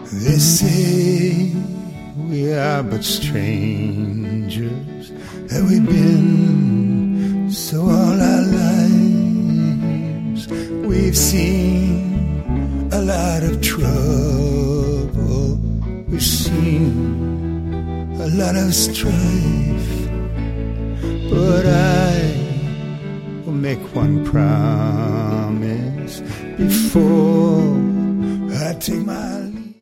They say we are but strangers, that we've been so all our lives. We've seen a lot of trouble, we've seen a lot of strife, but I will make one promise before I take my life.